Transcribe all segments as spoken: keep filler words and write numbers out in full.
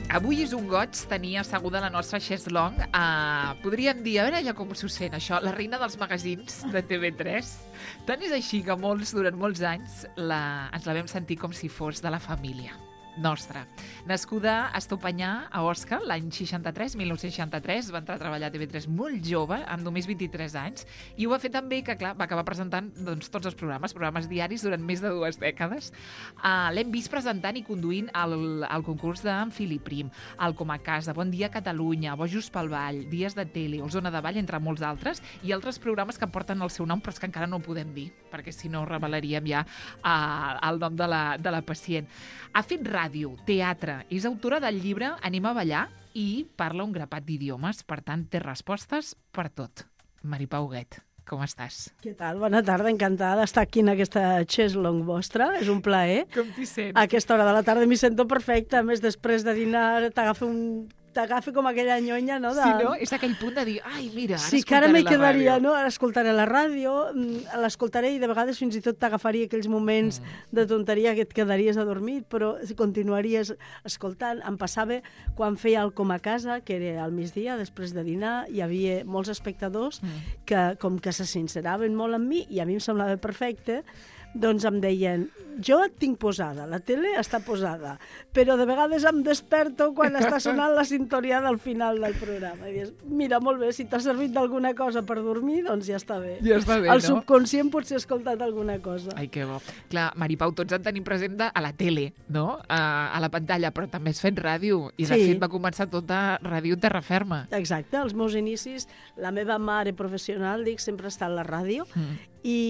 Avui és un goig tenir asseguda la nostra Xeslong. Uh, podríem dir, a veure ella com s'ho sent, això, la reina dels magazins de T V tres. Tant és així que molts, durant molts anys, la, ens la vam sentir com si fos de la família nostra. Nascuda a Estopanyà, a Osca, l'any seixanta-tres, mil nou-cents seixanta-tres, va entrar a treballar a T V tres molt jove, amb només vint-i-tres anys, i ho va fer també que, clar, va acabar presentant doncs, tots els programes, programes diaris durant més de dues dècades. Uh, L'hem vist presentant i conduint el, el concurs d'en Filip Prim, el Com a Casa, Bon dia Catalunya, Bojos pel Ball, Dies de Tele, o Zona de Ball, entre molts altres, i altres programes que porten el seu nom, però és que encara no ho podem dir, perquè si no revelaríem ja uh, el nom de la, de la pacient. Ha fet ràdio, teatre, és autora del llibre Anem a ballar i parla un grapat d'idiomes, per tant, té respostes per tot. Mari Pau Huguet, com estàs? Què tal? Bona tarda, encantada d'estar aquí en aquesta Xeslong vostra, és un plaer. Com t'hi sents? A aquesta hora de la tarda m'hi sento perfecta, a més després de dinar t'agafa un... t'agafa com aquella nyonya, no? De... Sí, no? És aquell punt de dir, ai, mira, ara sí, que ara m'hi quedaria, ràdio. No? Ara escoltaré la ràdio, l'escoltaré i de vegades fins i tot t'agafaria aquells moments mm. de tonteria que et quedaries adormit, però continuaries escoltant. Em passava quan feia el Com a Casa, que era al migdia, després de dinar, hi havia molts espectadors mm. que com que se sinceraven molt amb mi i a mi em semblava perfecte, doncs em deien, jo et tinc posada, la tele està posada, però de vegades em desperto quan està sonant la sintonia del final del programa. I dius, mira, molt bé, si t'ha servit d'alguna cosa per dormir, doncs ja està bé. Ja està bé, El no? subconscient potser ha escoltat alguna cosa. Ai, que bo. Clar, Mari Pau, tots en tenim present a la tele, no? A, a la pantalla, però també has fet ràdio. I, de Sí. fet, va començar tot a Ràdio Terra Ferma. Exacte, els meus inicis, la meva mare professional, dic, sempre està a la ràdio, mm. i,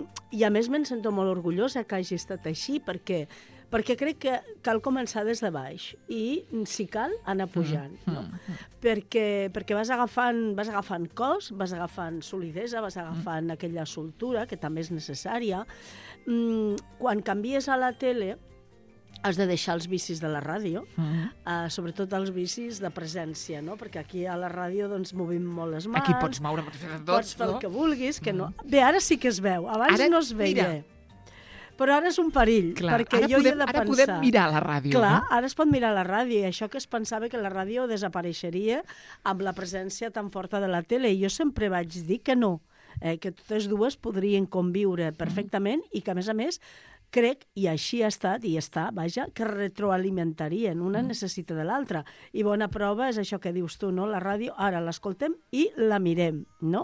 i a més me'n sento molt orgullosa que hagi estat així, perquè, perquè crec que cal començar des de baix i, si cal, anar pujant. Mm. No? Mm. Perquè, perquè vas agafant, vas agafant cos, vas agafant solidesa, vas agafant mm. aquella soltura, que també és necessària. Mm, quan canvies a la tele, has de deixar els vicis de la ràdio, uh-huh. uh, sobretot els vicis de presència, no? Perquè aquí a la ràdio doncs, movim molt les mans. Aquí pots moure, pots fer de tot, pots fer no? el que vulguis, que no... Bé, ara sí que es veu, abans ara, no es veia. Mira. Però ara és un perill, Clar, perquè ara jo podem, hi he de ara pensar... podem mirar la ràdio, Clar, no? ara es pot mirar la ràdio, i això que es pensava que la ràdio desapareixeria amb la presència tan forta de la tele, i jo sempre vaig dir que no, eh, que totes dues podrien conviure perfectament mm. i que, a més a més, crec, i així ha estat, i està, vaja, que retroalimentarien, una necessita de l'altra. I bona prova és això que dius tu, no? La ràdio, ara l'escoltem i la mirem, no?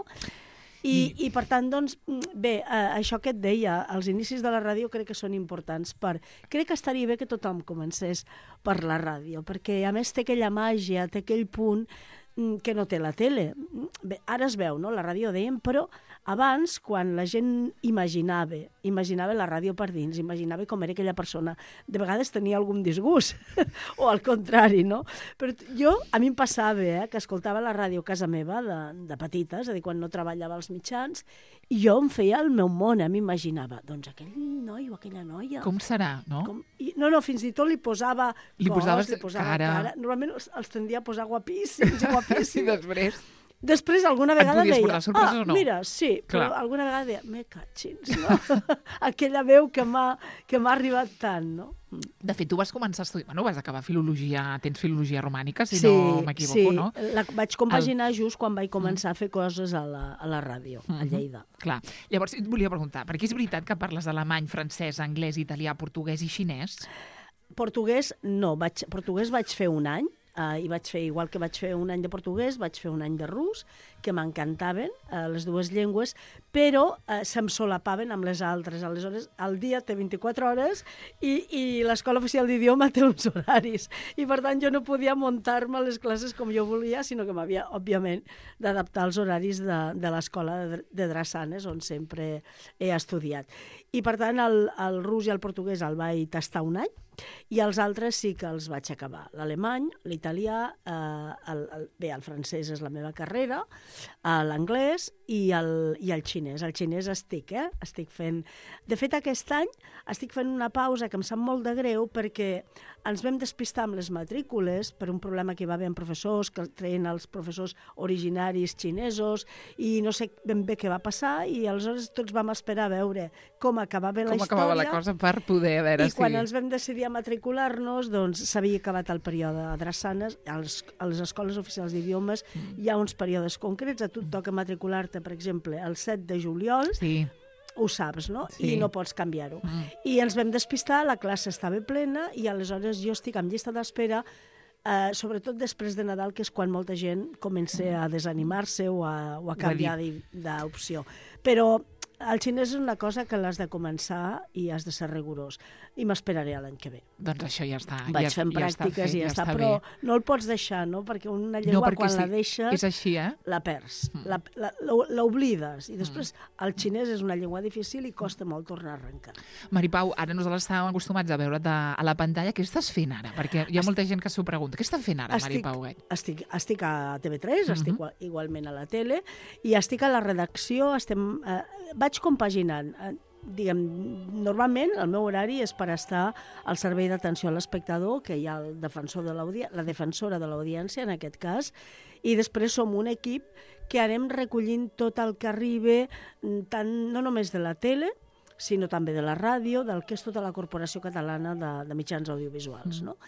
I, I per tant, doncs, bé, eh, això que et deia, els inicis de la ràdio crec que són importants per... Crec que estaria bé que tothom comencés per la ràdio, perquè a més té aquella màgia, té aquell punt que no té la tele. Bé, ara es veu, no?, la ràdio dèiem, però abans, quan la gent imaginava, imaginava la ràdio per dins, imaginava com era aquella persona, de vegades tenia algun disgust, o al contrari, no? Però jo, a mi em passava, eh, que escoltava la ràdio a casa meva de, de petita, és a dir, quan no treballava als mitjans, i jo em feia el meu món, eh, m'imaginava, doncs aquell noi o aquella noia... Com serà, no? Com... I, no, no, fins i tot li posava li cos, posaves li posava cara. cara. Normalment els, els tendia a posar guapíssims i guapíssims. I després... Després, alguna vegada Et podies deia... portar sorpreses ah, o no? mira, sí, Clar. però alguna vegada deia, me catxins, no? Aquella veu que m'ha que m'ha arribat tant, no? De fet, tu vas començar a estudiar... Bueno, vas acabar filologia... Tens filologia romànica, si sí, no m'equivoco, sí. no? Sí, la vaig compaginar El... just quan vaig començar a fer coses a la, a la ràdio, uh-huh. a Lleida. Clar. Llavors, et volia preguntar, perquè és veritat que parles alemany, francès, anglès, italià, portuguès i xinès? Portuguès, no. Vaig, portuguès vaig fer un any, Uh, i vaig fer, igual que vaig fer un any de portuguès, vaig fer un any de rus, que m'encantaven, uh, les dues llengües, però uh, se'm solapaven amb les altres. Aleshores, el dia té vint-i-quatre hores i, i l'Escola Oficial d'Idioma té uns horaris. I, per tant, jo no podia muntar-me les classes com jo volia, sinó que m'havia, òbviament, d'adaptar als horaris de, de l'Escola de, de Drassanes, on sempre he estudiat. I, per tant, el, el rus i el portuguès el vaig tastar un any, i els altres sí que els vaig acabar. L'alemany, l'italià, eh, el, el, bé, el francès és la meva carrera, eh, l'anglès i el, i el xinès. El xinès estic, eh? Estic fent... De fet, aquest any estic fent una pausa que em sap molt de greu perquè ens vam despistar amb les matrícules per un problema que hi va haver amb professors, que treien els professors originaris xinesos, i no sé ben bé què va passar, i aleshores tots vam esperar a veure com acabava la com història. Com acabava la cosa per poder, a veure I si... quan ens vam decidir a matricular-nos, doncs s'havia acabat el període a Drassanes, a les, a les escoles oficials d'idiomes mm. hi ha uns períodes concrets, a tu et toca matricular-te, per exemple, el set de juliol, sí. ho saps, no? Sí. I no pots canviar-ho. Mm. I ens vam despistar, la classe estava plena i aleshores jo estic en llista d'espera, eh, sobretot després de Nadal, que és quan molta gent comença a desanimar-se o a, o a canviar d'opció. Però el xinès és una cosa que l'has de començar i has de ser rigorós. I m'esperaré a l'any que ve. Doncs això ja està. Vaig ja, fent ja pràctiques està fet, i ja, ja està, està però bé. no el pots deixar, no? Perquè una llengua, no, quan sí, la deixes, és així, eh? la perds, mm. la, la, l'oblides. I després mm. el xinès és una llengua difícil i costa molt tornar a arrencar. Mari Pau, ara nosaltres estàvem acostumats a veure a la pantalla. Què estàs fent ara? Perquè hi ha molta gent que s'ho pregunta. Què estàs fent ara, estic, Mari Pau? Estic, estic a T V tres, mm-hmm. estic igualment a la tele, i estic a la redacció, estem, eh, vaig compaginant. Eh, diguem, normalment el meu horari és per estar al servei d'atenció a l'espectador, que hi ha el defensor de la defensora de l'audiència, en aquest cas, i després som un equip que anem recollint tot el que arriba, tant, no només de la tele, sinó també de la ràdio, del que és tota la Corporació Catalana de, de Mitjans Audiovisuals, no?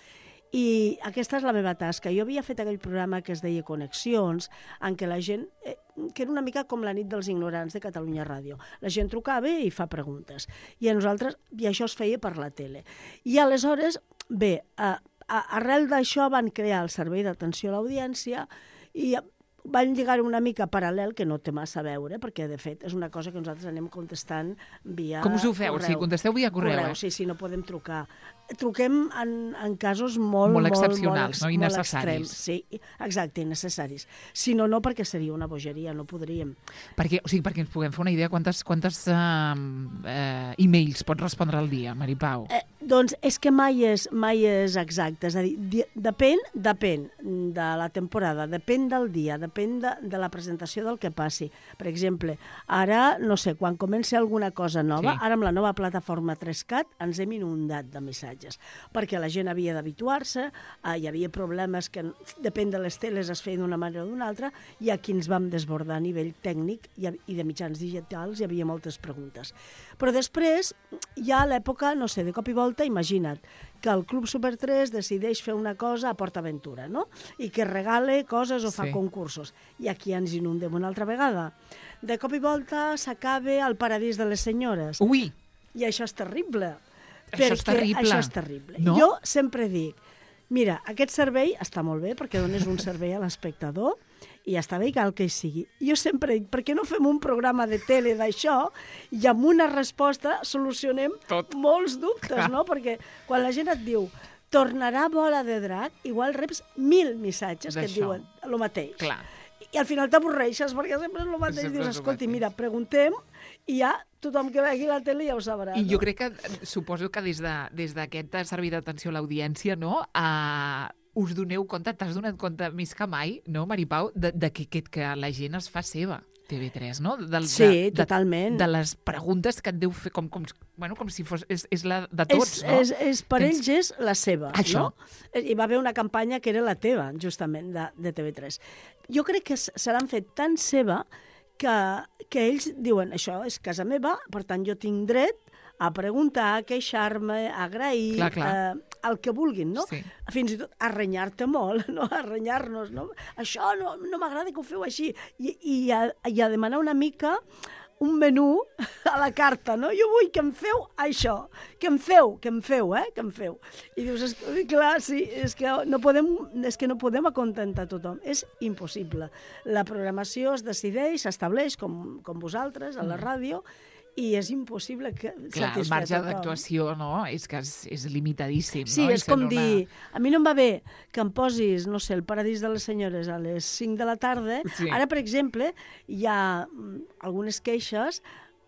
I aquesta és la meva tasca. Jo havia fet aquell programa que es deia Connexions, en què la gent, eh, que era una mica com la nit dels ignorants de Catalunya Ràdio. La gent trucava i fa preguntes. I a nosaltres, i això es feia per la tele. I aleshores, bé, a, a, arrel d'això van crear el servei d'atenció a l'audiència i van lligar una mica paral·lel, que no té massa a veure, perquè, de fet, és una cosa que nosaltres anem contestant via Com us ho feu? correu. O sigui, contesteu via correu, correu eh? Sí, sí, no podem trucar. Truquem en, en casos molt, molt molt, excepcionals, molt, no? molt Innecessaris. extrems. Sí, exacte, innecessaris. Si no, no, perquè seria una bogeria, no podríem. Perquè, o sigui, perquè ens puguem fer una idea, quantes, quantes uh, uh, e-mails pots respondre al dia, Mari Pau? Eh, doncs és que mai és, mai és exacte. És a dir, di, depèn, depèn de la temporada, depèn del dia, depèn de, de la presentació del que passi. Per exemple, ara, no sé, quan comença alguna cosa nova, sí. ara amb la nova plataforma tres cat ens hem inundat de missatges, perquè la gent havia d'habituar-se, eh, hi havia problemes que, depèn de les teles, es feien d'una manera o d'una altra, i aquí ens vam desbordar a nivell tècnic i, i de mitjans digitals, hi havia moltes preguntes. Però després, ja a l'època, no sé, de cop i volta, imagina't que el Club Super tres decideix fer una cosa a PortAventura, no? I que regale coses o fa sí. concursos. I aquí ens inundem una altra vegada. De cop i volta s'acaba el Paradís de les Senyores. Ui! I això és terrible. Això és terrible. Això és terrible. No? Jo sempre dic, mira, aquest servei està molt bé perquè dones un servei a l'espectador i està bé cal que hi sigui. Jo sempre dic, per què no fem un programa de tele d'això i amb una resposta solucionem Tot. molts dubtes, Clar. no? Perquè quan la gent et diu tornarà Bola de Drac, igual reps mil missatges que et diuen el mateix. Clar. I al final t'avorreixes perquè sempre és el mateix. Sempre Dius, és el escolti, mateix. mira, preguntem i ja tothom que vegi la tele ja ho sabrà. I no? jo crec que, suposo que des de, des d'aquest servei d'atenció a l'audiència, no?, uh, us doneu compte, t'has donat compte més que mai, no, Mari Pau, de, de que, que, que la gent es fa seva, T V tres, no? Del, Sí, de, totalment. De, de les preguntes que et deu fer, com, com, bueno, com si fos... És, és la de tots, és, no? És, és, per Tens... ells és la seva, Això. no? Hi va haver una campanya que era la teva, justament, de, de T V tres. Jo crec que se l'han fet tan seva que, que ells diuen, això és casa meva, per tant jo tinc dret a preguntar, a queixar-me, a agrair, clar, clar. Eh, el que vulguin, no? Sí. Fins i tot a renyar-te molt, no? A renyar-nos, no? Això no, no m'agrada que ho feu així. I, i, a, i a demanar una mica un menú a la carta, no? Jo vull que em feu això, que em feu, que em feu, eh? Que em feu. I dius, és, clar, sí, és que no podem, és que no podem acontentar tothom. És impossible. La programació es decideix, s'estableix, com, com vosaltres, a la ràdio, i és impossible que Clar, el satisfer marge tothom. d'actuació, no?, és que és, és limitadíssim. Sí, no? és com una... dir, a mi no em va bé que em posis, no sé, el Paradís de les Senyores a les cinc de la tarda. Sí. Ara, per exemple, hi ha mm, algunes queixes,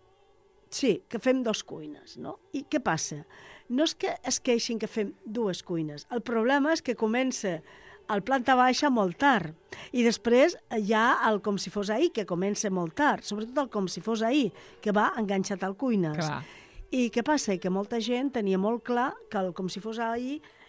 sí, que fem dos cuines, no? I què passa? No és que es queixin que fem dues cuines. El problema és que comença al planta baixa molt tard. I després hi ha el com si fos ahir, que comença molt tard. Sobretot el com si fos ahir, que va enganxat al cuines. Clar. I què passa? Que molta gent tenia molt clar que el com si fos ahir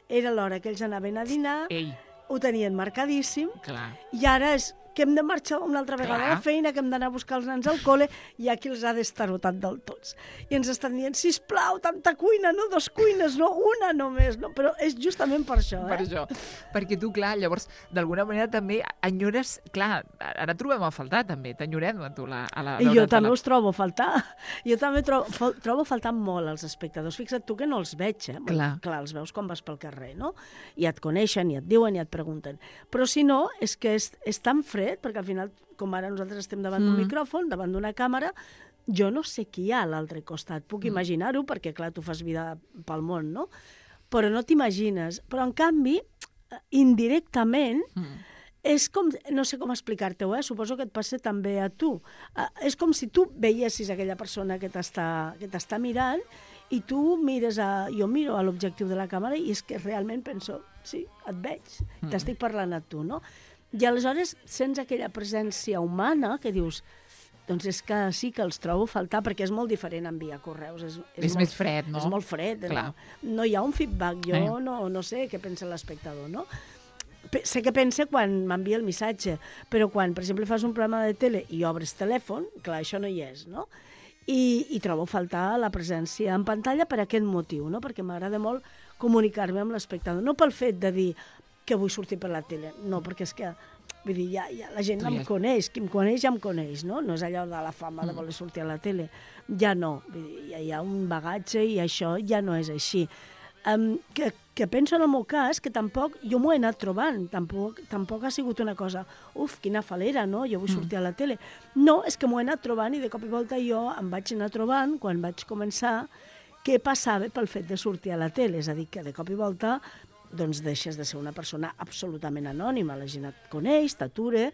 era l'hora que ells anaven a dinar, Ei, ho tenien marcadíssim, clar. i ara és que hem de marxar una altra vegada Clar. a la feina, que hem d'anar a buscar els nens al col·le, i aquí els ha d'estarotat del tots. I ens estan dient, sisplau, tanta cuina, no dos cuines, no una només, no? Però és justament per això, Per eh? això. Perquè tu, clar, llavors, d'alguna manera també enyores... Clar, ara trobem a faltar, també. T'enyorem a tu la, a la, I jo veure't a també la... us trobo a faltar. Jo també trobo, fal- trobo a faltar molt els espectadors. Fixa't tu que no els veig, eh? Clar. Clar, els veus quan vas pel carrer, no? I et coneixen, i et diuen, i et pregunten. Però si no, és que és, és tan fred, perquè al final, com ara nosaltres estem davant d'un Mm. micròfon, davant d'una càmera, jo no sé qui hi ha a l'altre costat. Puc Mm. imaginar-ho, perquè, clar, tu fas vida pel món, no? Però no t'imagines. Però, en canvi, eh, indirectament, Mm. és com, no sé com explicar-te-ho, eh? Suposo que et passa també a tu. Uh, és com si tu veiessis aquella persona que t'està que t'està mirant i tu mires a... Jo miro a l'objectiu de la càmera i és que realment penso, sí, et veig, Mm. t'estic parlant a tu, no? I aleshores sents aquella presència humana que dius, doncs és que sí que els trobo a faltar, perquè és molt diferent enviar correus. És, és, És molt, més fred, no? És molt fred. Clar. No? no hi ha un feedback. Jo Eh. no, no sé què pensa l'espectador, no? Pe- Sé què pensa quan m'envia el missatge, però quan, per exemple, fas un programa de tele i obres telèfon, clar, això no hi és, no? I, i trobo a faltar la presència en pantalla per aquest motiu, no? Perquè m'agrada molt comunicar-me amb l'espectador. No pel fet de dir que vull sortir per la tele, no, perquè és que vull dir, ja, ja, la gent Tu em ja- coneix, qui em coneix ja em coneix, no? No és allò de la fama de Mm. voler sortir a la tele. Ja no, vull dir, ja hi ha un bagatge i això ja no és així. Um, que, que penso en el meu cas que tampoc, jo m'ho he anat trobant, tampoc, tampoc ha sigut una cosa, uf, quina falera, no? Jo vull Mm. sortir a la tele. No, és que m'ho he anat trobant i de cop i volta jo em vaig anar trobant, quan vaig començar, què passava pel fet de sortir a la tele. És a dir, que de cop i volta doncs deixes de ser una persona absolutament anònima. La gent et coneix, t'atura,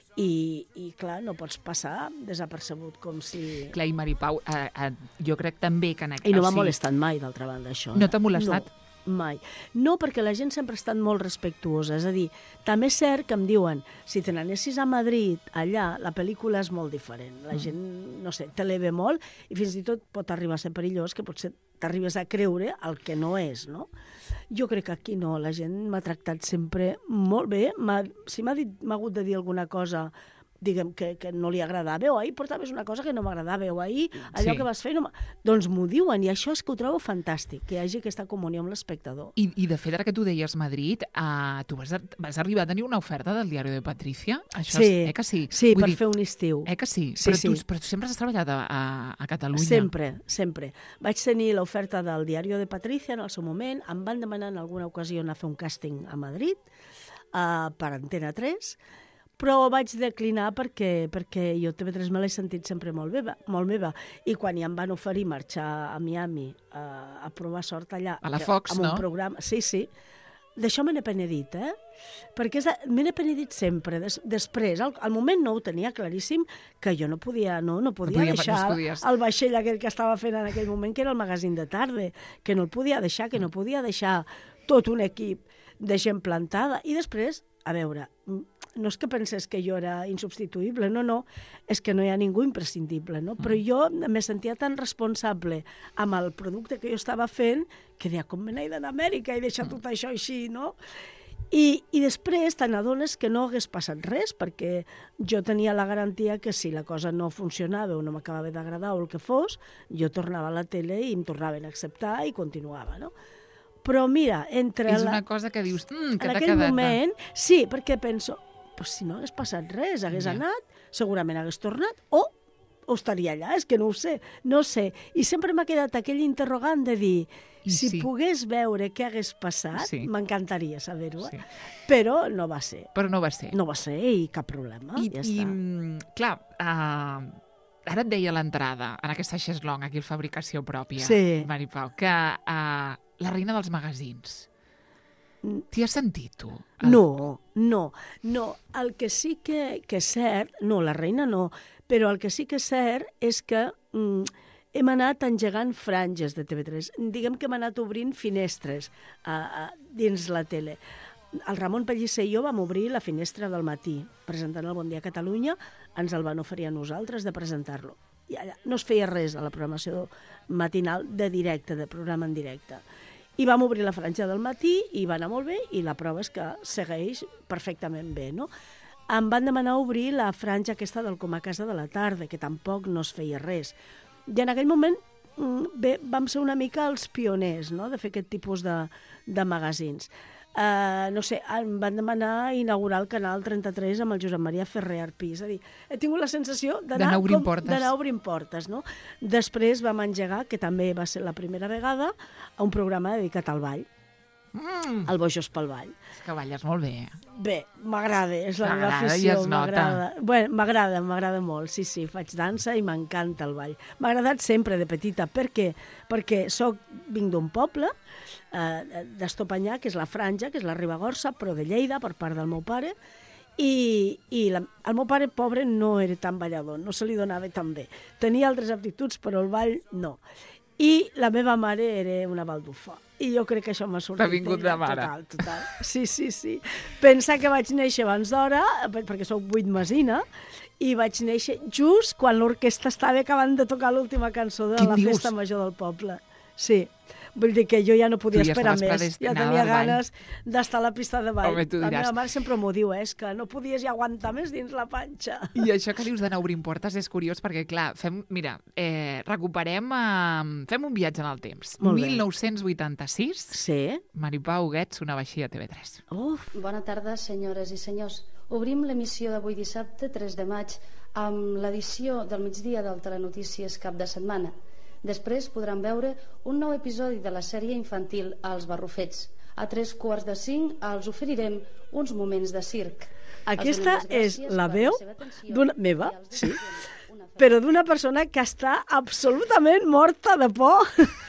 i, i clar, no pots passar desapercebut com si... Clar, i Maripau, eh, eh, jo crec també que en aquest... I no o m'ha sigui, molestat mai, d'altra banda, això. No eh? t'ha molestat? No, mai. No, perquè la gent sempre ha estat molt respectuosa. És a dir, també és cert que em diuen, si te n'anessis a Madrid, allà, la pel·lícula és molt diferent. La gent, no sé, te l'eve molt i fins i tot pot arribar a ser perillós, que potser t'arribes a creure el que no és, no? Jo crec que aquí no, la gent m'ha tractat sempre molt bé. M'ha- Si m'ha dit, m'ha hagut de dir alguna cosa, diguem, que, que no li agradava, o ahir portaves una cosa que no m'agradava, o ahir allò Sí. que vas fer... No m'ha- doncs m'ho diuen, i això és que ho trobo fantàstic, que hi hagi aquesta comunió amb l'espectador. I, I, de fet, ara que tu deies Madrid, uh, tu vas, a, vas arribar a tenir una oferta del Diari de Patricia? Això Sí, és, eh que sí? sí, Vull per dir, fer un estiu. Eh que sí? Sí, però, sí. Tu, però tu sempre has treballat a, a, a Catalunya. Sempre, sempre. Vaig tenir l'oferta del Diari de Patricia en el seu moment, em van demanar en alguna ocasió anar a fer un càsting a Madrid, uh, per Antena tres, però vaig declinar perquè, perquè jo T V tres me l'he sentit sempre molt meva, molt meva. I quan ja em van oferir marxar a Miami uh, a provar sort allà... A la que- Fox, amb no? un programa, sí, sí. D'això me n'he penedit, eh? Perquè és de- me n'he penedit sempre. Des, després, al, al moment no ho tenia claríssim, que jo no podia, no, no podia, podia- no deixar es podies. el vaixell aquell que estava fent en aquell moment, que era el magazín de tarda, que no el podia deixar, que no podia deixar tot un equip de gent plantada. I després, a veure, no és que pensés que jo era insubstituïble, no, no, és que no hi ha ningú imprescindible, no? Però jo me sentia tan responsable amb el producte que jo estava fent que deia, com me n'he d'anar a Amèrica i deixar tot això així, no? I, i després te n'adones que no hagués passat res, perquè jo tenia la garantia que si la cosa no funcionava o no m'acabava d'agradar o el que fos, jo tornava a la tele i em tornaven a acceptar i continuava, no? Però mira, entre... És la... una cosa que dius, mm, que en t'ha aquell quedat... moment, sí, perquè penso, pues si no hagués passat res, hagués Ja. anat, segurament hagués tornat, o, o estaria allà, és que no ho sé, no sé. I sempre m'ha quedat aquell interrogant de dir, I si sí. pogués veure què hagués passat, Sí. m'encantaria saber-ho, eh? Sí. Però no va ser. Però no va ser. No va ser i cap problema, I, ja i està. mm, clar, uh, ara et deia a l'entrada, en aquesta xeslong, aquí el Fabricació Pròpia, Sí. Maripau, que uh, la reina dels magazins. Mm. T'hi has sentit, tu? El- No, no, no. El que sí que, que és cert, no, la reina no, però el que sí que és cert és que mm, hem anat engegant franges de T V tres. Diguem que hem anat obrint finestres a, a, dins la tele. El Ramon Pellicer i jo vam obrir la finestra del matí, presentant el Bon Dia Catalunya, ens el van oferir a nosaltres de presentar-lo. I allà no es feia res a la programació matinal de directe, de programa en directe. I vam obrir la franja del matí i va anar molt bé i la prova és que segueix perfectament bé, no? Em van demanar obrir la franja aquesta del Com a casa de la tarda, que tampoc no es feia res. I en aquell moment bé, vam ser una mica els pioners, no?, de fer aquest tipus de, de magazins. Uh, no sé, em van demanar inaugurar el canal trenta-tres amb el Josep Maria Ferrer Arpí. És a dir, he tingut la sensació d'anar obrint portes. D'anar obrint portes, no? Després vam engegar, que també va ser la primera vegada, a un programa dedicat al ball. Mm. El Bojos pel ball. És que balles molt bé. Bé, m'agrada, és la meva afició. M'agrada, bueno, m'agrada, m'agrada molt, sí, sí, faig dansa i m'encanta el ball. M'ha agradat sempre de petita, per què? Perquè soc, vinc d'un poble, eh, d'Estopanyà, que és la Franja, que és la Ribagorça, però de Lleida, per part del meu pare, i, i la, el meu pare, pobre, no era tan ballador, no se li donava tan bé. Tenia altres aptituds, però el ball no. I la meva mare era una baldufa. I jo crec que això m'ha sortit. T'ha vingut de mare. Total, total. Sí, sí, sí. Pensa que vaig néixer abans d'hora, perquè sóc vuitmasina, i vaig néixer just quan l'orquestra estava acabant de tocar l'última cançó de la festa major del poble. Sí. Vull dir que jo ja no podia ja esperar més. Ja tenia ganes d'estar a la pista de ball. Home, tu diràs. La meva mare sempre m'ho diu, eh? És que no podies ja aguantar més dins la panxa. I això que dius d'anar obrint portes és curiós perquè, clar, fem, mira, eh, recuperem, eh, fem un viatge en el temps. mil nou-cents vuitanta-sis, sí. Maripau Huguet sonava així a T V tres. Uf. Bona tarda, senyores i senyors. Obrim l'emissió d'avui dissabte, tres de maig, amb l'edició del migdia del Telenotícies cap de setmana. Després podran veure un nou episodi de la sèrie infantil Els Barrufets. A tres quarts de cinc els oferirem uns moments de circ. Aquesta és la veu d'una meva, sí, però d'una persona que està absolutament morta de por,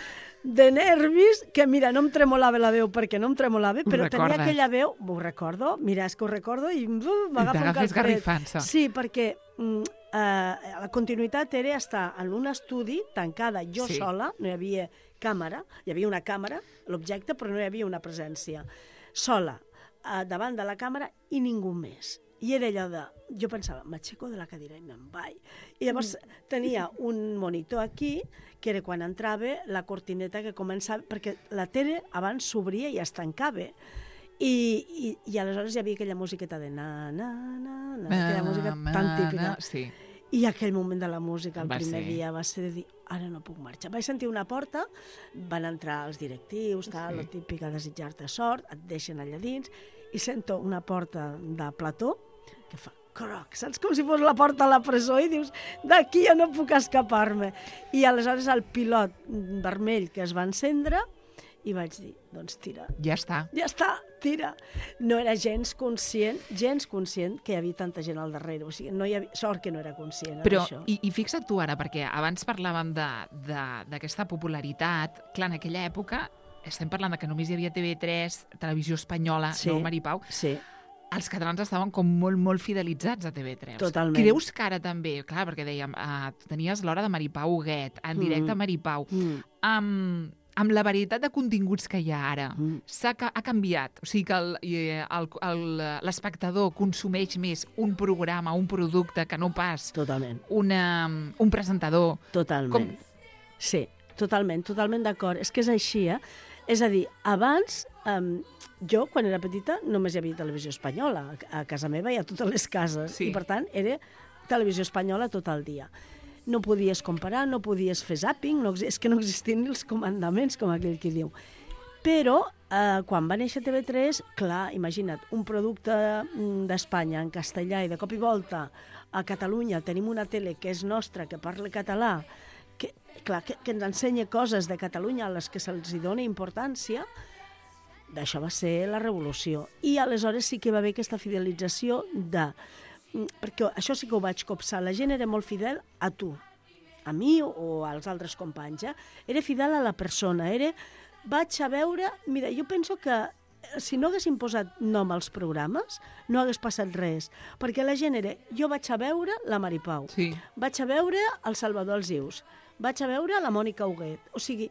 de nervis, que mira, no em tremolava la veu perquè no em tremolava, però tenia aquella veu, m'ho recordo, mira, és que ho recordo i m'agafa un calfred. Sí, perquè mm, eh, la continuïtat era estar en un estudi tancada, jo sí. sola, no hi havia càmera, hi havia una càmera, l'objecte, però no hi havia una presència. Sola, eh, davant de la càmera i ningú més. I era allò de... Jo pensava, m'aixeco de la cadira i me'n vaig. I llavors tenia un monitor aquí, que era quan entrava la cortineta que començava... Perquè la tele abans s'obria i es tancava. I, i, i aleshores hi havia aquella musiqueta de na, na, na, na, aquella música tan típica. Sí. I aquell moment de la música, el va primer ser. dia, va ser de dir, ara no puc marxar. Vaig sentir una porta, van entrar els directius, tal, sí. la típica desitjar-te sort, et deixen allà dins, i sento una porta de plató, que fa croc, saps? Com si fos la porta a la presó i dius, d'aquí ja no puc escapar-me. I aleshores el pilot vermell que es va encendre i vaig dir, doncs tira. Ja està. Ja està, tira. No era gens conscient, gens conscient que hi havia tanta gent al darrere. O sigui, no hi havia... Sort que no era conscient Però, d'això. I, i fixa't tu ara, perquè abans parlàvem d'aquesta popularitat. Clar, en aquella època, estem parlant de que només hi havia T V tres, Televisió Espanyola, sí, no, Maripau? Sí. Els catalans estaven com molt, molt fidelitzats a T V tres. Totalment. Creus que ara també, clar, perquè dèiem, uh, tenies l'hora de Maripau Huguet, en directe mm. a Maripau, mm. amb, amb la varietat de continguts que hi ha ara, mm. s'ha ha canviat. O sigui que l'espectador consumeix més un programa, un producte, que no pas Totalment. Una, un presentador. Totalment. Com... Sí, totalment, totalment d'acord. És que és així, eh? És a dir, abans... Um, jo, quan era petita, només hi havia Televisió Espanyola. A casa meva i a totes les cases. Sí. I, per tant, era Televisió Espanyola tot el dia. No podies comparar, no podies fer zàping, no, és que no existien ni els comandaments, com aquell qui diu. Però, eh, quan va néixer T V tres, clar, imagina't, un producte d'Espanya en castellà i de cop i volta a Catalunya tenim una tele que és nostra, que parla català, que, clar, que, que ens ensenya coses de Catalunya a les que se'ls dona importància. D'això va ser la revolució. I aleshores sí que va haver aquesta fidelització de... Perquè això sí que ho vaig copsar. La gent era molt fidel a tu, a mi o als altres companys. Eh? Era fidel a la persona. Era... Vaig a veure... Mira, jo penso que si no haguessin posat nom als programes, no hagués passat res. Perquè la gent era... Jo vaig a veure la Maripau. Sí. Vaig a veure el Salvador Alsius. Vaig a veure la Mònica Huguet. O sigui...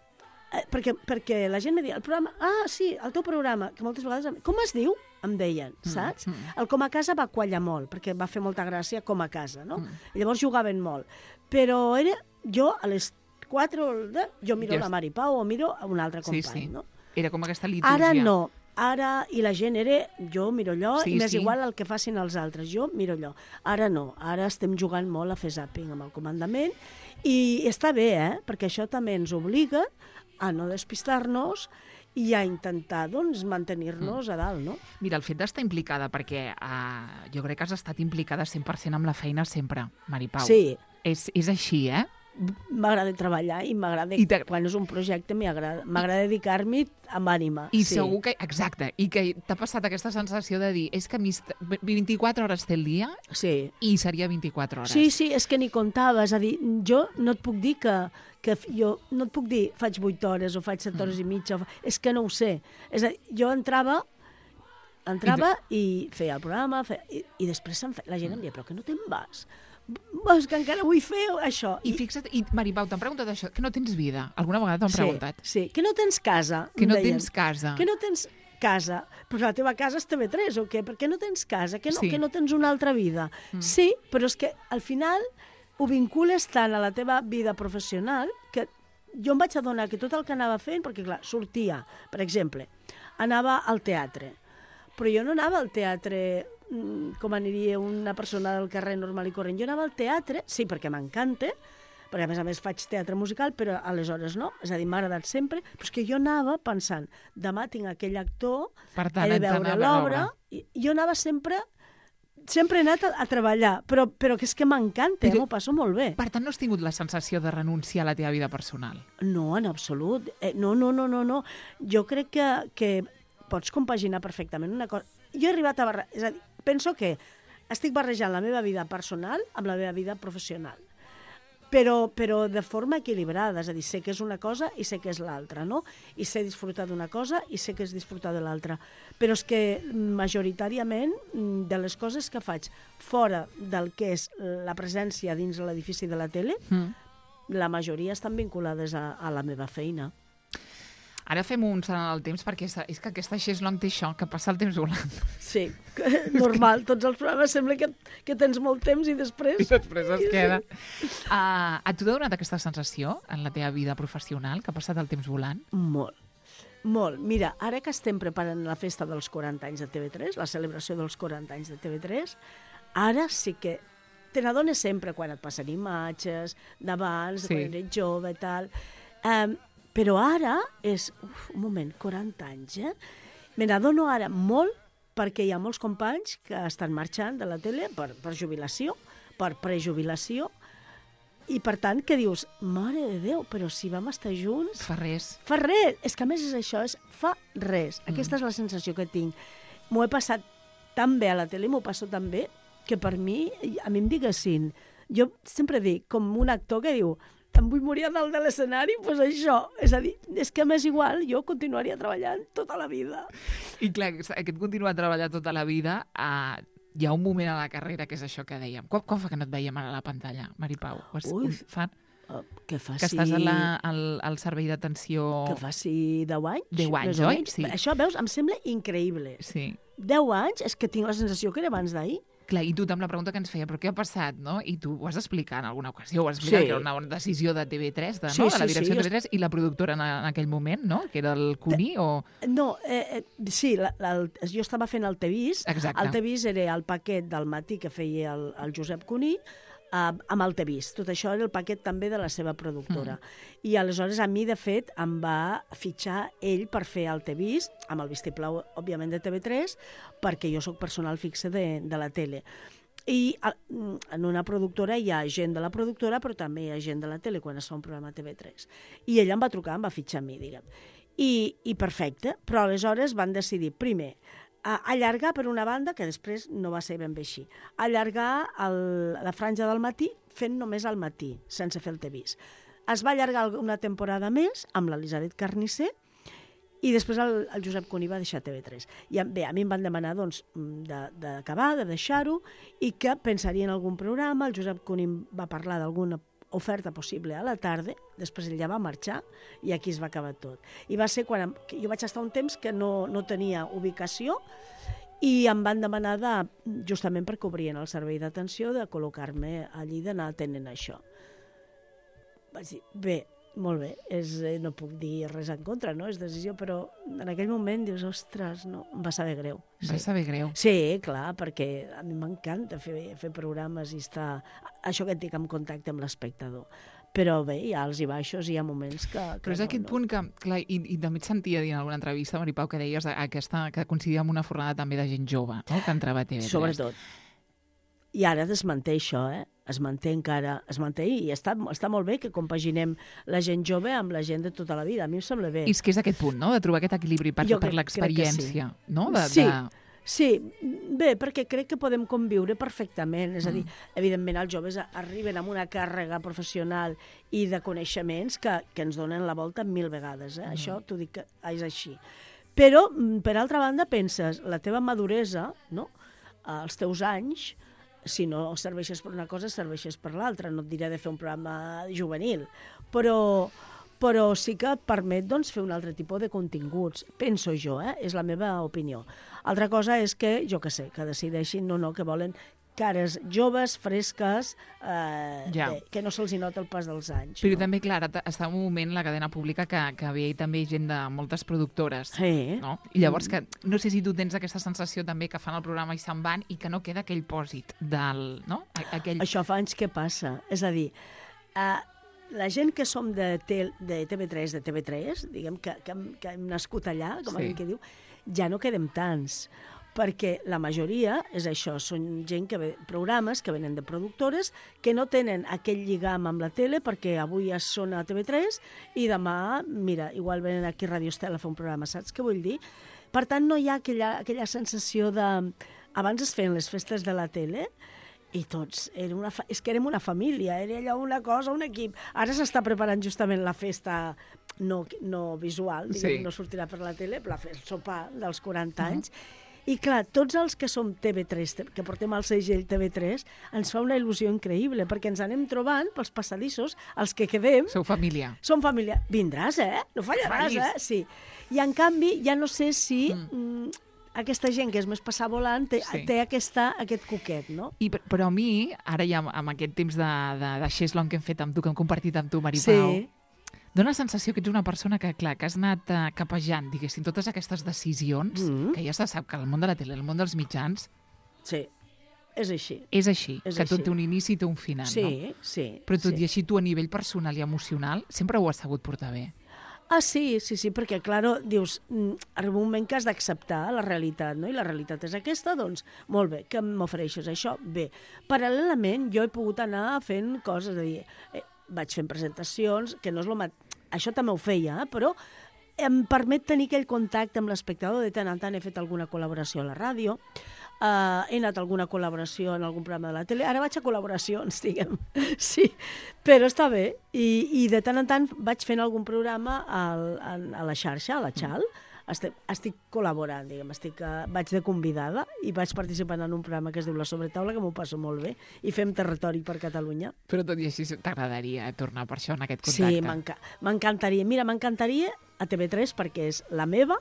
Eh, perquè, perquè la gent em deia, el programa, ah, sí, el teu programa, que moltes vegades, com es diu? Em deien, saps? Mm, mm. El Com a casa va quallar molt, perquè va fer molta gràcia Com a casa, no? Mm. Llavors jugaven molt. Però era, jo a les quatre, jo miro Just... la Mari Pau o miro a un altre company, sí, sí. no? Era com aquesta litúrgia. Ara no. Ara, i la gent era, jo miro allò, sí, i m'és sí. igual el que facin els altres, jo miro allò. Ara no, ara estem jugant molt a fer zàping amb el comandament, i està bé, eh? Perquè això també ens obliga a no despistar-nos i a intentar, doncs, mantenir-nos mm. a dalt, no? Mira, el fet d'estar implicada, perquè uh, jo crec que has estat implicada cent per cent amb la feina sempre, Mari Pau. Sí. És, és així, eh? M'agrada treballar i m'agrada, quan és un projecte, m'agrada dedicar-m'hi amb ànima. I sí. segur que, exacte, i que t'ha passat aquesta sensació de dir, és que vint-i-quatre hores té el dia sí. i seria vint-i-quatre hores. Sí, sí, és que ni comptava, és a dir, jo no et puc dir que, que jo no et puc dir faig vuit hores o faig set hores mm. i mitja, o, és que no ho sé. És a dir, jo entrava entrava i, de... i feia el programa, feia, i, i després fe... la gent em deia, però que no te'n vas? És que encara vull fer això. I fixa't, i Mari Pau, t'han preguntat això, que no tens vida? Alguna vegada t'han sí, preguntat? Sí, que no tens casa. Que no deien. tens casa. Que no tens casa. Però la teva casa és T V tres, o què? Per què no tens casa? Que no, sí. que no tens una altra vida? Mm. Sí, però és que al final ho vincules tant a la teva vida professional que jo em vaig adonar que tot el que anava fent, perquè clar, sortia, per exemple, anava al teatre, però jo no anava al teatre com aniria una persona del carrer normal i corrent. Jo anava al teatre, sí, perquè m'encanta, perquè a més a més faig teatre musical, però aleshores no, és a dir, m'ha agradat sempre, però és que jo anava pensant, demà tinc aquell actor, per tant, he de veure l'obra, i jo anava sempre, sempre he anat a, a treballar, però, però que és que m'encanta, eh, m'ho passo molt bé. Per tant, no has tingut la sensació de renunciar a la teva vida personal? No, en absolut. Eh, no, no, no, no, no. Jo crec que, que pots compaginar perfectament una cosa. Jo he arribat a barrejar, és a dir, penso que estic barrejant la meva vida personal amb la meva vida professional, però, però de forma equilibrada, és a dir, sé que és una cosa i sé que és l'altra, no? I sé disfrutar d'una cosa i sé que és disfrutar de l'altra. Però és que majoritàriament de les coses que faig fora del que és la presència dins l'edifici de la tele, mm. la majoria estan vinculades a, a la meva feina. Ara fem un salt en el temps, perquè és, és que aquesta Xeslong té això, que passa el temps volant. Sí, normal. Tots els programes sembla que, que tens molt temps i després... I després es queda. Sí. Uh, a tu t'ha donat aquesta sensació en la teva vida professional, que ha passat el temps volant? Molt, molt. Mira, ara que estem preparant la festa dels quaranta anys de T V tres, la celebració dels quaranta anys de T V tres, ara sí que te n'adones sempre quan et passen imatges d'abans, sí. quan eres jove i tal... Um, Però ara és, uf, un moment, quaranta anys, eh? Me n'adono ara molt perquè hi ha molts companys que estan marxant de la tele per, per jubilació, per prejubilació, i per tant que dius, mare de Déu, però si vam estar junts... Fa res. Fa res. És que a més és això, és fa res. Mm. Aquesta és la sensació que tinc. M'ho he passat tan bé a la tele, m'ho passo tan bé, que per mi, a mi em diguessin... Jo sempre dic, com un actor que diu... em vull morir a dalt de l'escenari, doncs això. És a dir, és que m'és igual, jo continuaria treballant tota la vida. I clar, aquest continuar treballant tota la vida, uh, hi ha un moment a la carrera que és això que dèiem. Quan, quan fa que no et veiem a la pantalla, Mari Pau? Ui, fan? Uh, que faci... Que estàs a la, al, al servei d'atenció... Que faci deu anys. Deu anys, oi? Sí. Això, veus, em sembla increïble. Sí. Deu anys, és que tinc la sensació que era abans d'ahir. Clar, i tu amb la pregunta que ens feia, però què ha passat, no? I tu ho has d'explicar en alguna ocasió, ho has explicat, sí. que era una decisió de T V tres, de, sí, no? de la sí, direcció sí, de T V tres, jo... i la productora en, en aquell moment, no? Que era el Cuní, o... No, eh, sí, la, la, el, jo estava fent el T V I S. Exacte. El T V I S era el paquet del matí que feia el, el Josep Cuní, Uh, amb el T V I S. Tot això era el paquet també de la seva productora. Mm. I aleshores a mi, de fet, em va fitxar ell per fer el T V I S, amb el vistiplau, òbviament, de T V tres, perquè jo sóc personal fixe de, de la tele. I en una productora hi ha gent de la productora, però també hi ha gent de la tele quan es fa un programa a T V tres. I ella em va trucar, em va fitxar a mi, diguem. I, i perfecte, però aleshores van decidir, primer, a allargar per una banda, que després no va ser ben bé així, allargar el, la franja del matí fent només al matí, sense fer el T V I S. Es va allargar una temporada més amb l'Elisabet Carnicer i després el, el Josep Cuní va deixar T V tres. I bé, a mi em van demanar doncs, d'acabar, de, de deixar-ho, i que pensaria en algun programa. El Josep Cuní va parlar d'alguna oferta possible a la tarda, després ell ja va marxar i aquí es va acabar tot. I va ser quan em, jo vaig estar un temps que no, no tenia ubicació i em van demanar, de, justament perquè obrien el servei d'atenció, de col·locar-me allí, d'anar atenent això. Vaig dir, bé, molt bé, és, eh, no puc dir res en contra, no? És decisió, però en aquell moment dius, ostres, no, em va saber greu. Sí. Va saber greu. Sí, clar, perquè a mi m'encanta fer, fer programes i estar, això que et dic, en contacte amb l'espectador. Però bé, hi ha alts i baixos, hi ha moments que... que Però és no, aquest no. punt que, clar, i, i també et sentia dir en alguna entrevista, Maripau, que deies aquesta, que coincidia amb una fornada també de gent jove, no?, que entrava a T V tres. Sobretot. I ara es manté això, eh? Es manté encara, es manté i està, està molt bé que compaginem la gent jove amb la gent de tota la vida. A mi em sembla bé. I és que és aquest punt, no?, de trobar aquest equilibri per, Jo per crec- l'experiència, crec que sí. no? De, Sí. de... Sí, bé, perquè crec que podem conviure perfectament. És a dir, Mm. evidentment els joves arriben amb una càrrega professional i de coneixements que, que ens donen la volta mil vegades. Eh? Mm. Això t'ho dic que és així. Però, mm, per altra banda, penses, la teva maduresa, no? Els teus anys, si no serveixes per una cosa, serveixes per l'altra. No et diré de fer un programa juvenil, però, però sí que et permet doncs, fer un altre tipus de continguts. Penso jo, eh? És la meva opinió. Altra cosa és que, jo que sé, que decideixin, no, no, que volen cares joves, fresques, eh, Ja. bé, que no se'ls hi nota el pas dels anys. Però no? també, clar, ara està en un moment la cadena pública que, que ve també gent de moltes productores. Sí. No? I llavors, que, no sé si tu tens aquesta sensació també que fan el programa i se'n van i que no queda aquell pòsit del... No? A- Aquell... Això fa anys que passa. És a dir, eh, la gent que som de, T- de T V tres, de T V tres, diguem que, que, hem, que hem nascut allà, com Sí. sí. que diu, ja no quedem tants, perquè la majoria és això, són gent que ve, programes que venen de productores que no tenen aquell lligam amb la tele perquè avui ja són a T V tres i demà, mira, igual venen aquí a Radio Estela a fer un programa, saps què vull dir? Per tant, no hi ha aquella, aquella sensació de... Abans es feien les festes de la tele i tots, era una fa... és que érem una família, era allò una cosa, un equip. Ara s'està preparant justament la festa no, no visual, diguem, Sí. no sortirà per la tele, però la fe- el sopar dels quaranta anys. I clar, tots els que som T V tres, que portem el segell T V tres, ens fa una il·lusió increïble, perquè ens anem trobant pels passadissos, els que quedem, Sou família. som família. Vindràs, eh? No fallaràs, Feliç. eh? Sí. I en canvi, ja no sé si mm. aquesta gent que és més passar volant té, Sí. té aquesta, aquest coquet, no? I, per- però a mi, ara ja amb, amb aquest temps de, de, de xeslong que hem fet amb tu, que hem compartit amb tu, Maripau, Sí. dona la sensació que ets una persona que, clar, que has anat uh, capejant, diguéssim, totes aquestes decisions, Mm. que ja se sap que el món de la tele, el món dels mitjans, Sí, és així. és així, És que tot així. té un inici i té un final, Sí, no? sí. Però tot sí. i així, tu a nivell personal i emocional, sempre ho has sabut portar bé. Ah, sí, sí, sí, perquè, clar, dius, mm, arriba un moment que has d'acceptar la realitat, no? I la realitat és aquesta, doncs, molt bé, que m'ofereixes això? Bé. Paral·lelament, jo he pogut anar fent coses, és a dir, eh, vaig fent presentacions, que no és el mat... Això també ho feia, eh? Però em permet tenir aquell contacte amb l'espectador. De tant en tant he fet alguna col·laboració a la ràdio, uh, he anat a alguna col·laboració en algun programa de la tele, ara vaig a col·laboracions, diguem, sí, però està bé, i, i de tant en tant vaig fent algun programa al, a, a la xarxa, a la Xal, estic, estic col·laborant, diguem, estic, uh, vaig de convidada i vaig participant en un programa que es diu La Sobretaula, que m'ho passo molt bé, i fem territori per Catalunya. Però tot i així t'agradaria tornar per això en aquest Sí, contacte. m'enca- m'encantaria. Mira, m'encantaria a T V tres perquè és la meva,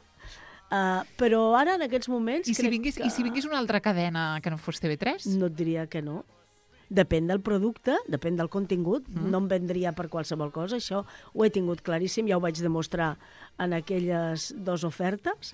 uh, però ara, en aquests moments... I si, crec vingués, que... I si vingués una altra cadena que no fos T V tres? No et diria que no. Depèn del producte, depèn del contingut. Mm. No em vendria per qualsevol cosa, això ho he tingut claríssim, ja ho vaig demostrar en aquelles dues ofertes.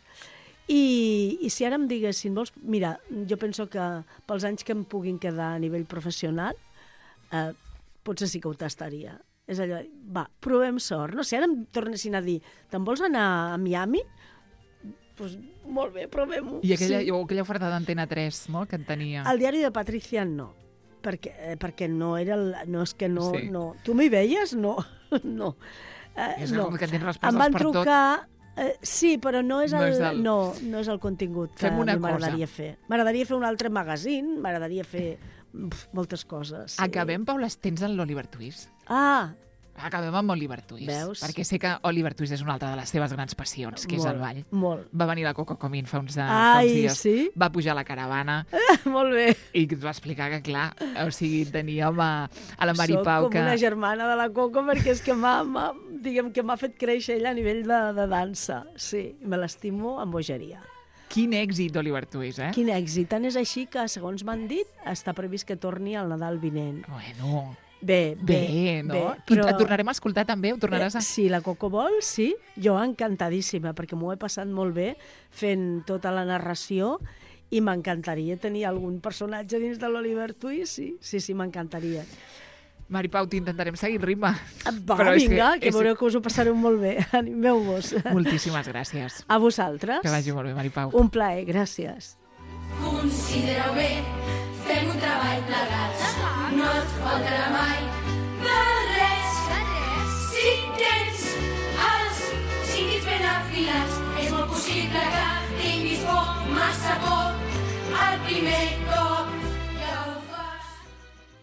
I, i si ara em diguessin, vols... Mira, jo penso que pels anys que em puguin quedar a nivell professional, eh, potser sí que ho tastaria. És allò, va, provem sort. No sé, ara em tornessin a dir, te'n vols anar a Miami? Pues, molt bé, provem-ho. I aquella, Sí. o aquella oferta d'Antena tres, no?, que en tenia. El diari de Patricia no, perquè, eh, perquè no era... El, no és que no... Sí. no. Tu m'hi veies? No. no. Eh, És no. com que tens Em respostes van per tot. trucar... Eh, sí, però no és, No el, és el- no, no és el contingut que Fem una a mi m'agradaria cosa. fer. M'agradaria fer un altre magazine, m'agradaria fer pf, moltes coses. Sí. Acabem, Paula, tens en l'Oliver Twist. Ah, Acabem amb Oliver Twist. Veus? Perquè sé que Oliver Twist és una altra de les teves grans passions, que és molt, el ball. Molt. Va venir la Coco Comín fa uns, uh, fa Ai, uns dies. sí? Va pujar a la caravana molt bé. i ens va explicar que, clar, o sigui, teníem a, a la Soc Maripau com que... una germana de la Coco perquè és que m'ha, m'ha- diguem que m'ha fet créixer ella a nivell de, de dansa. Sí, me l'estimo amb bogeria. Quin èxit d'Oliver Twist, eh? Quin èxit. Tant és així que, segons m'han dit, està previst que torni al Nadal vinent. Bueno, Bé, bé, Bé, no? bé, Però... I et tornarem a escoltar també? Ho tornaràs a... Sí, la Coco Ball, sí. Jo encantadíssima, perquè m'ho he passat molt bé fent tota la narració i m'encantaria tenir algun personatge dins de l'Oliver Twist, sí, sí, sí, m'encantaria. Mari Pau, t'intentarem seguir el ritme. Va, Però vinga, que, que veureu que us ho passareu molt bé. Animeu-vos. Moltíssimes gràcies. A vosaltres. Que vagi molt bé, Mari Pau. Un plaer, gràcies. Considera-ho bé, fem un treball plegats, no et faltarà mai de res. Si tens els cinc dits ben afilats, és molt possible que tinguis por, massa por. El primer